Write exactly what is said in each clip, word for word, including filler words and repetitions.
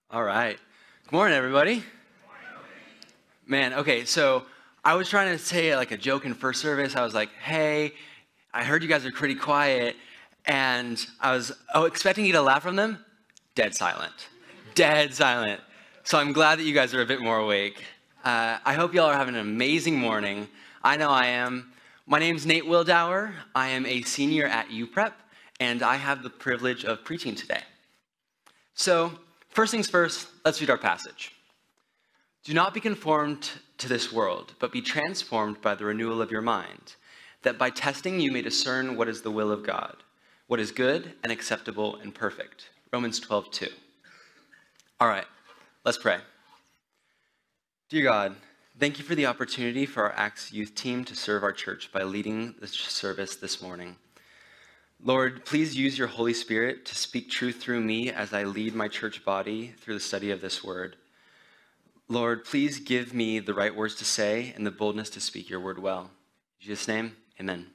All right. Good morning, everybody. Man, okay, so I was trying to say like a joke in first service. I was like, hey, I heard you guys are pretty quiet. And I was oh, expecting you to laugh from them. Dead silent. Dead silent. So I'm glad that you guys are a bit more awake. Uh, I hope y'all are having an amazing morning. I know I am. My name's Nate Wildauer. I am a senior at U Prep, and I have the privilege of preaching today. So, first things first, let's read our passage. Do not be conformed to this world, but be transformed by the renewal of your mind, that by testing you may discern what is the will of God, what is good and acceptable and perfect. Romans twelve two. All right, let's pray. Dear God, thank you for the opportunity for our Acts youth team to serve our church by leading the service this morning. Lord, please use your Holy Spirit to speak truth through me as I lead my church body through the study of this word. Lord, please give me the right words to say and the boldness to speak your word well. In Jesus' name, amen.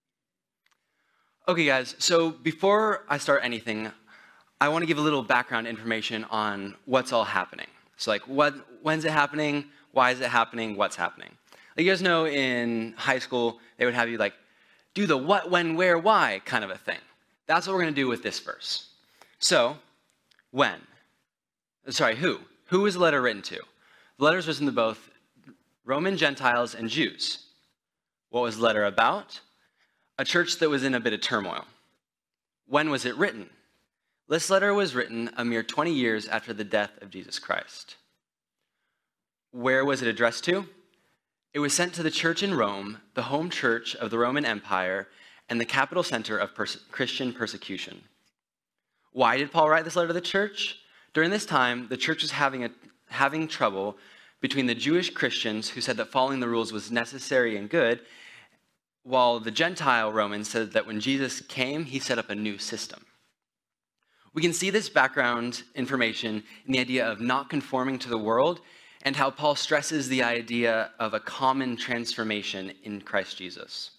Okay, guys, so before I start anything, I want to give a little background information on what's all happening. So like, what, when's it happening? Why is it happening? What's happening? Like you guys know in high school, they would have you like, do the what, when, where, why kind of a thing. That's what we're going to do with this verse. So, when? Sorry, who? Who is the letter written to? The letter is written to both Roman Gentiles and Jews. What was the letter about? A church that was in a bit of turmoil. When was it written? This letter was written a mere twenty years after the death of Jesus Christ. Where was it addressed to? It was sent to the church in Rome, the home church of the Roman Empire, and the capital center of perse- Christian persecution. Why did Paul write this letter to the church? During this time, the church was having, a, having trouble between the Jewish Christians who said that following the rules was necessary and good, while the Gentile Romans said that when Jesus came, he set up a new system. We can see this background information in the idea of not conforming to the world and how Paul stresses the idea of a common transformation in Christ Jesus.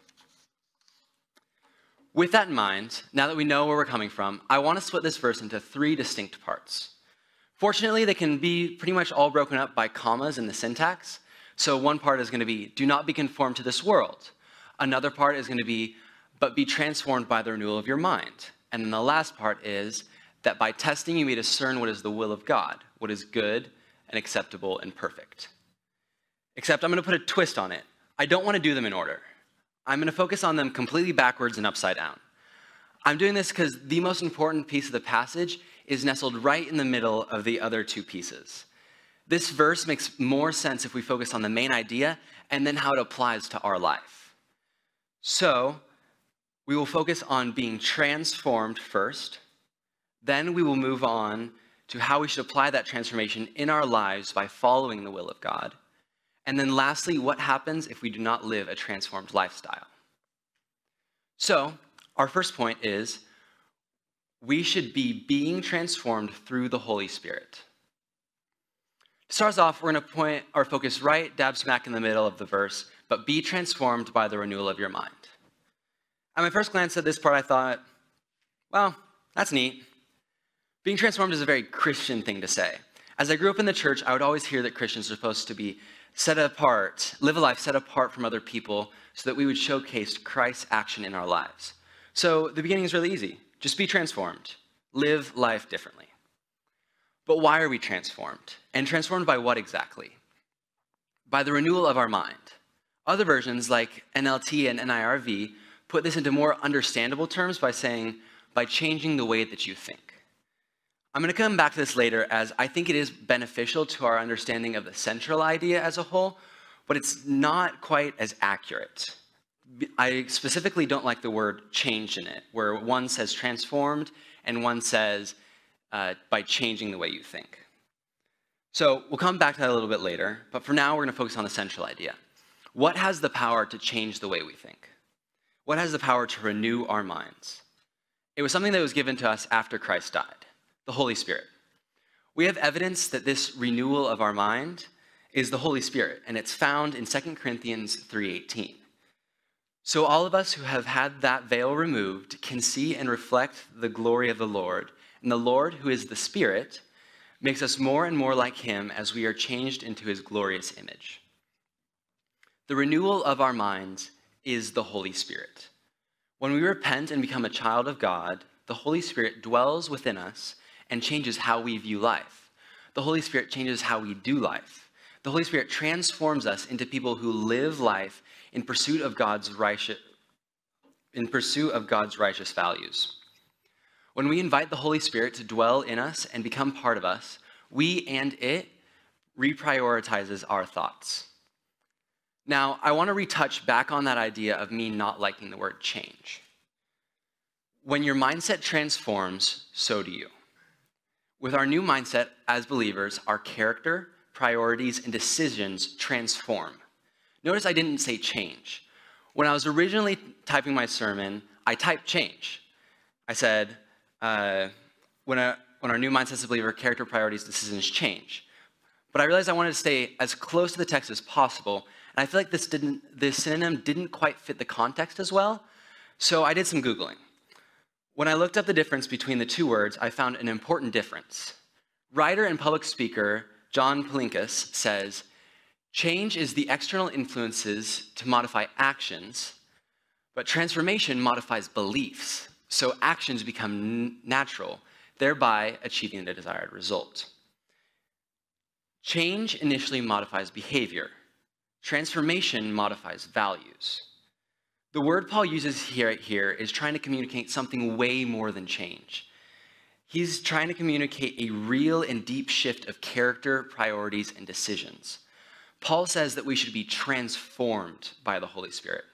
With that in mind, now that we know where we're coming from, I want to split this verse into three distinct parts. Fortunately, they can be pretty much all broken up by commas in the syntax. So one part is going to be, do not be conformed to this world. Another part is going to be, but be transformed by the renewal of your mind. And then the last part is, that by testing you may discern what is the will of God, what is good and acceptable and perfect. Except I'm going to put a twist on it. I don't want to do them in order. I'm going to focus on them completely backwards and upside down. I'm doing this because the most important piece of the passage is nestled right in the middle of the other two pieces. This verse makes more sense if we focus on the main idea and then how it applies to our life. So we will focus on being transformed first. Then we will move on to how we should apply that transformation in our lives by following the will of God. And then lastly, what happens if we do not live a transformed lifestyle? So, our first point is, we should be being transformed through the Holy Spirit. To start us off, we're going to point our focus right dab smack in the middle of the verse, but be transformed by the renewal of your mind. At my first glance at this part, I thought, well, that's neat. Being transformed is a very Christian thing to say. As I grew up in the church, I would always hear that Christians are supposed to be set apart, live a life set apart from other people so that we would showcase Christ's action in our lives. So the beginning is really easy. Just be transformed. Live life differently. But why are we transformed? And transformed by what exactly? By the renewal of our mind. Other versions like N L T and N I R V put this into more understandable terms by saying, by changing the way that you think. I'm going to come back to this later as I think it is beneficial to our understanding of the central idea as a whole, but it's not quite as accurate. I specifically don't like the word changed in it, where one says transformed and one says uh, by changing the way you think. So we'll come back to that a little bit later, but for now we're going to focus on the central idea. What has the power to change the way we think? What has the power to renew our minds? It was something that was given to us after Christ died. The Holy Spirit. We have evidence that this renewal of our mind is the Holy Spirit, and it's found in Second Corinthians three eighteen. So all of us who have had that veil removed can see and reflect the glory of the Lord, and the Lord, who is the Spirit, makes us more and more like him as we are changed into his glorious image. The renewal of our minds is the Holy Spirit. When we repent and become a child of God, the Holy Spirit dwells within us and changes how we view life. The Holy Spirit changes how we do life. The Holy Spirit transforms us into people who live life in pursuit of God's righteous, in pursuit of God's righteous values. When we invite the Holy Spirit to dwell in us and become part of us, we and it reprioritizes our thoughts. Now, I want to retouch back on that idea of me not liking the word change. When your mindset transforms, so do you. With our new mindset as believers, our character, priorities, and decisions transform. Notice I didn't say change. When I was originally typing my sermon, I typed change. I said, uh, when, a, when our new mindset as a believer, character, priorities, decisions change. But I realized I wanted to stay as close to the text as possible, and I feel like this, didn't, this synonym didn't quite fit the context as well, so I did some Googling. When I looked up the difference between the two words, I found an important difference. Writer and public speaker John Palinkas says, change is the external influences to modify actions, but transformation modifies beliefs, so actions become natural, thereby achieving the desired result. Change initially modifies behavior. Transformation modifies values. The word Paul uses here, here is trying to communicate something way more than change. He's trying to communicate a real and deep shift of character, priorities, and decisions. Paul says that we should be transformed by the Holy Spirit.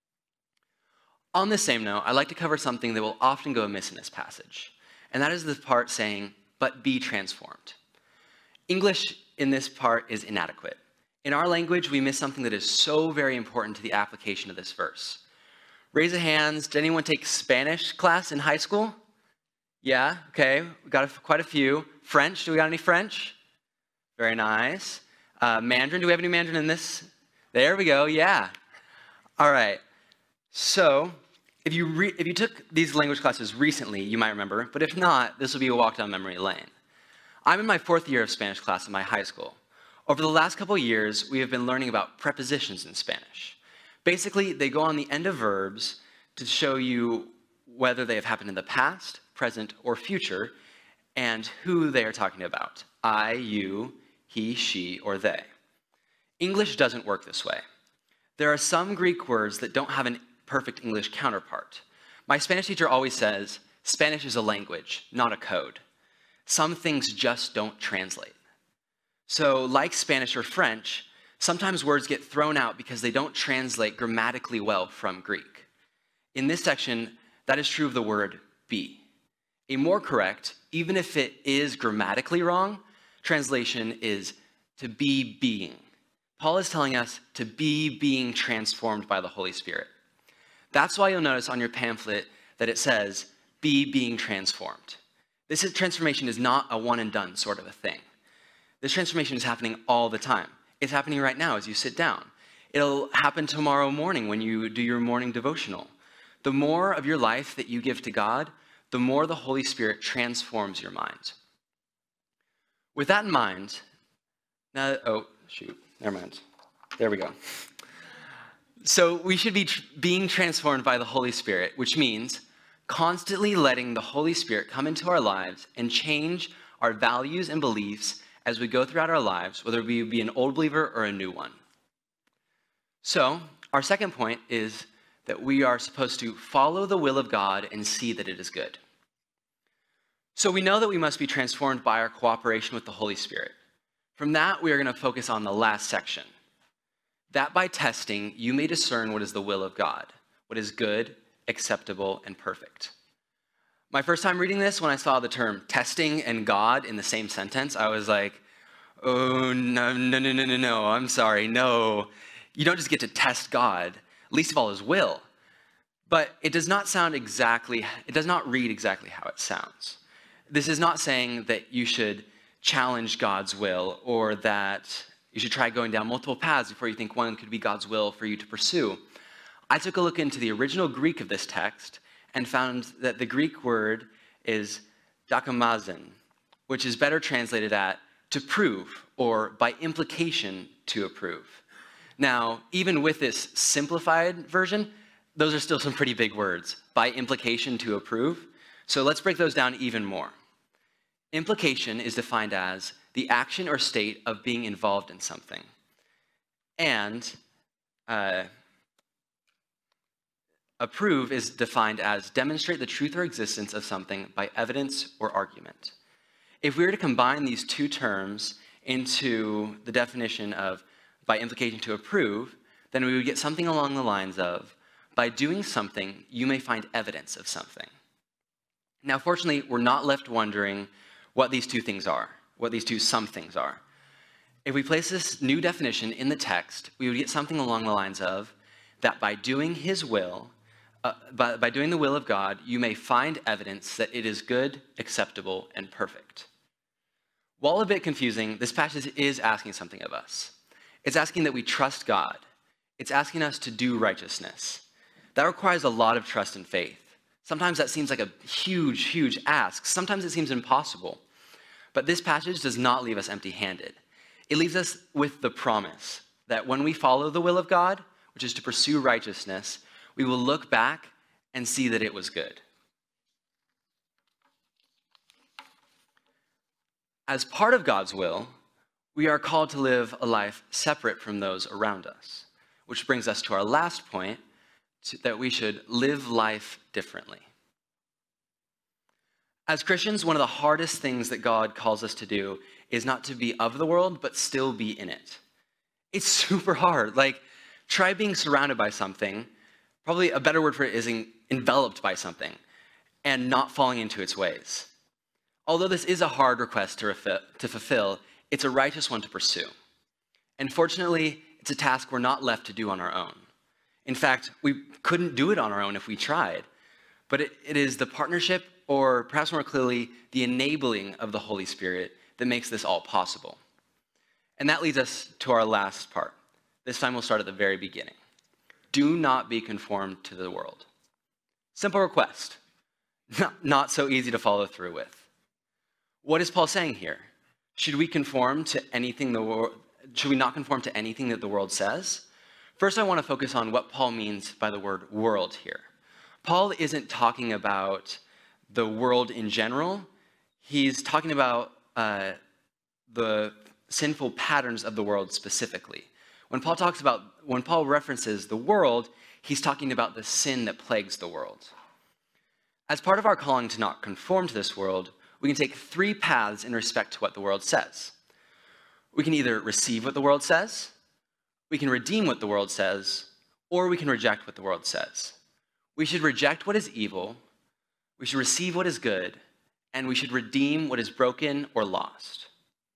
On the same note, I'd like to cover something that will often go amiss in this passage, and that is the part saying, but be transformed. English in this part is inadequate. In our language, we miss something that is so very important to the application of this verse. Raise of hands, did anyone take Spanish class in high school? Yeah, okay, we got a, quite a few. French, do we got any French? Very nice. Uh, Mandarin, do we have any Mandarin in this? There we go, yeah. All right, so if you, re if you took these language classes recently, you might remember, but if not, this will be a walk down memory lane. I'm in my fourth year of Spanish class in my high school. Over the last couple of years, we have been learning about prepositions in Spanish. Basically, they go on the end of verbs to show you whether they have happened in the past, present, or future, and who they are talking about. I, you, he, she, or they. English doesn't work this way. There are some Greek words that don't have a perfect English counterpart. My Spanish teacher always says, Spanish is a language, not a code. Some things just don't translate. So, like Spanish or French, sometimes words get thrown out because they don't translate grammatically well from Greek. In this section, that is true of the word be. A more correct, even if it is grammatically wrong, translation is to be being. Paul is telling us to be being transformed by the Holy Spirit. That's why you'll notice on your pamphlet that it says, be being transformed. This is, transformation is not a one and done sort of a thing. This transformation is happening all the time. It's happening right now as you sit down. It'll happen tomorrow morning when you do your morning devotional. The more of your life that you give to God, the more the Holy Spirit transforms your mind. With that in mind, now, oh, shoot, never mind. There we go. So we should be tr- being transformed by the Holy Spirit, which means constantly letting the Holy Spirit come into our lives and change our values and beliefs as we go throughout our lives, whether we be an old believer or a new one. So, our second point is that we are supposed to follow the will of God and see that it is good. So we know that we must be transformed by our cooperation with the Holy Spirit. From that, we are going to focus on the last section. That by testing, you may discern what is the will of God, what is good, acceptable, and perfect. My first time reading this, when I saw the term testing and God in the same sentence, I was like, oh, no, no, no, no, no, no, I'm sorry, no. You don't just get to test God, least of all his will. But it does not sound exactly, it does not read exactly how it sounds. This is not saying that you should challenge God's will or that you should try going down multiple paths before you think one could be God's will for you to pursue. I took a look into the original Greek of this text and found that the Greek word is dokimazen, which is better translated at to prove, or by implication to approve. Now, even with this simplified version, those are still some pretty big words, by implication to approve. So let's break those down even more. Implication is defined as the action or state of being involved in something. And uh, approve is defined as demonstrate the truth or existence of something by evidence or argument. If we were to combine these two terms into the definition of by implication to approve, then we would get something along the lines of, by doing something, you may find evidence of something. Now, fortunately, we're not left wondering what these two things are, what these two some things are. If we place this new definition in the text, we would get something along the lines of, that by doing his will, uh, by, by doing the will of God, you may find evidence that it is good, acceptable, and perfect. While a bit confusing, this passage is asking something of us. It's asking that we trust God. It's asking us to do righteousness. That requires a lot of trust and faith. Sometimes that seems like a huge, huge ask. Sometimes it seems impossible. But this passage does not leave us empty-handed. It leaves us with the promise that when we follow the will of God, which is to pursue righteousness, we will look back and see that it was good. As part of God's will, we are called to live a life separate from those around us, which brings us to our last point, to, that we should live life differently. As Christians, one of the hardest things that God calls us to do is not to be of the world, but still be in it. It's super hard. Like, try being surrounded by something, probably a better word for it is enveloped by something, and not falling into its ways. Although this is a hard request to, refi- to fulfill, it's a righteous one to pursue. And fortunately, it's a task we're not left to do on our own. In fact, we couldn't do it on our own if we tried. But it, it is the partnership, or perhaps more clearly, the enabling of the Holy Spirit that makes this all possible. And that leads us to our last part. This time we'll start at the very beginning. Do not be conformed to the world. Simple request. Not, not so easy to follow through with. What is Paul saying here? Should we conform to anything the world, should we not conform to anything that the world says? First, I want to focus on what Paul means by the word world here. Paul isn't talking about the world in general. He's talking about uh, the sinful patterns of the world specifically. When Paul talks about, when Paul references the world, he's talking about the sin that plagues the world. As part of our calling to not conform to this world, we can take three paths in respect to what the world says. We can either receive what the world says, we can redeem what the world says, or we can reject what the world says. We should reject what is evil, we should receive what is good, and we should redeem what is broken or lost.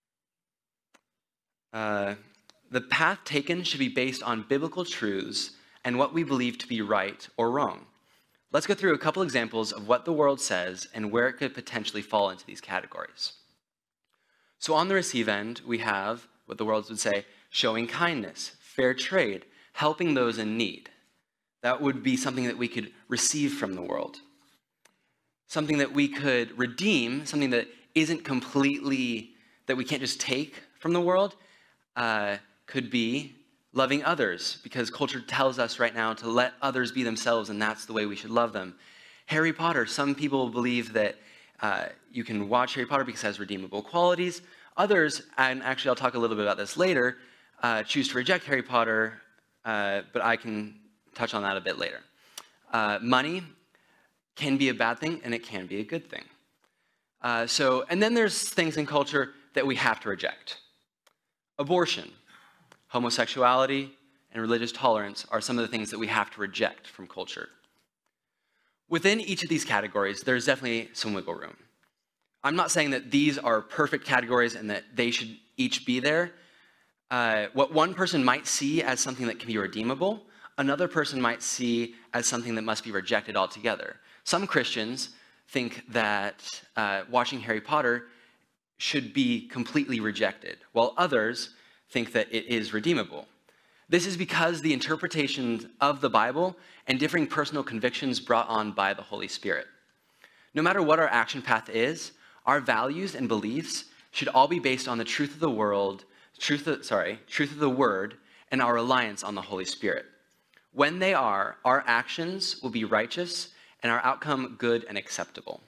Uh, the path taken should be based on biblical truths and what we believe to be right or wrong. Let's go through a couple examples of what the world says and where it could potentially fall into these categories. So on the receive end, we have what the world would say, showing kindness, fair trade, helping those in need. That would be something that we could receive from the world. Something that we could redeem, something that isn't completely, that we can't just take from the world, uh, could be loving others, because culture tells us right now to let others be themselves, and that's the way we should love them. Harry Potter, some people believe that uh, you can watch Harry Potter because it has redeemable qualities. Others, and actually I'll talk a little bit about this later, uh, choose to reject Harry Potter, uh, but I can touch on that a bit later. Uh, money can be a bad thing, and it can be a good thing. Uh, so, and then there's things in culture that we have to reject. Abortion, homosexuality, and religious tolerance are some of the things that we have to reject from culture. Within each of these categories, there's definitely some wiggle room. I'm not saying that these are perfect categories and that they should each be there. Uh, what one person might see as something that can be redeemable, another person might see as something that must be rejected altogether. Some Christians think that uh, watching Harry Potter should be completely rejected, while others think that it is redeemable. This is because the interpretations of the Bible and differing personal convictions brought on by the Holy Spirit. No matter what our action path is, Our values and beliefs should all be based on the truth of the world, truth of, sorry, truth of the word, and our reliance on the Holy Spirit. When they are, our actions will be righteous and our outcome good and acceptable.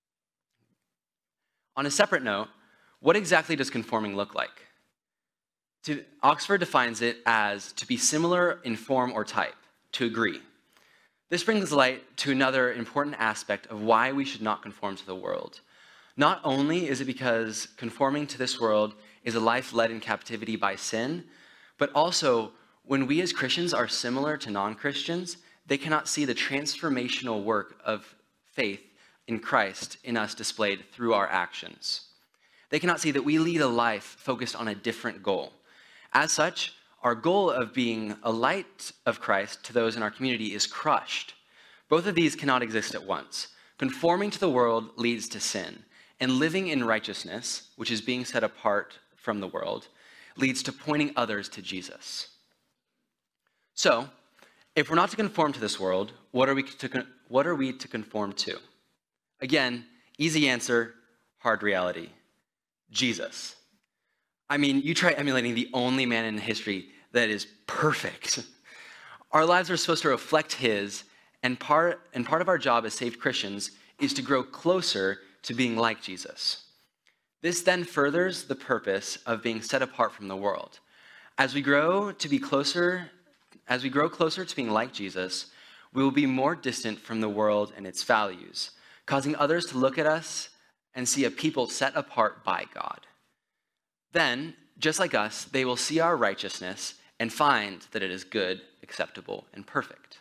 On a separate note, what exactly does conforming look like? To, Oxford defines it as to be similar in form or type, to agree. This brings light to another important aspect of why we should not conform to the world. Not only is it because conforming to this world is a life led in captivity by sin, but also when we as Christians are similar to non-Christians, they cannot see the transformational work of faith in Christ in us displayed through our actions. They cannot see that we lead a life focused on a different goal. As such, our goal of being a light of Christ to those in our community is crushed. Both of these cannot exist at once. Conforming to the world leads to sin, and living in righteousness, which is being set apart from the world, leads to pointing others to Jesus. So, if we're not to conform to this world, what are we to, what are we to conform to? Again, easy answer, hard reality. Jesus. I mean, you try emulating the only man in history that is perfect. Our lives are supposed to reflect his, and part, and part of our job as saved Christians is to grow closer to being like Jesus. This then furthers the purpose of being set apart from the world. As we grow to be closer, as we grow closer to being like Jesus, we will be more distant from the world and its values, causing others to look at us and see a people set apart by God. Then, just like us, they will see our righteousness and find that it is good, acceptable, and perfect.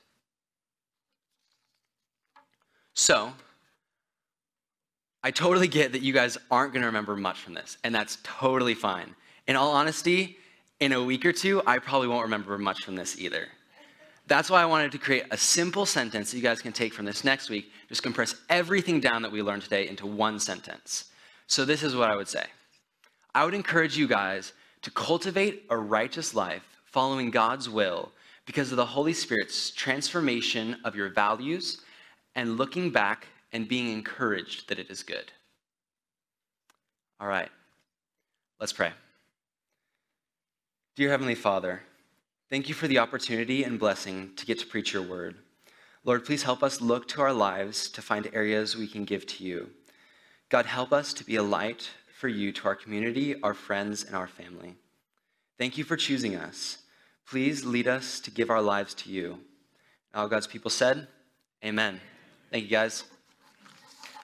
So, I totally get that you guys aren't going to remember much from this, and that's totally fine. In all honesty, in a week or two, I probably won't remember much from this either. That's why I wanted to create a simple sentence that you guys can take from this next week, just compress everything down that we learned today into one sentence. So this is what I would say. I would encourage you guys to cultivate a righteous life following God's will because of the Holy Spirit's transformation of your values and looking back and being encouraged that it is good. All right, let's pray. Dear Heavenly Father, thank you for the opportunity and blessing to get to preach your word. Lord, please help us look to our lives to find areas we can give to you. God, help us to be a light for you to our community, our friends, and our family. Thank you for choosing us. Please lead us to give our lives to you. All God's people said, amen. Thank you, guys.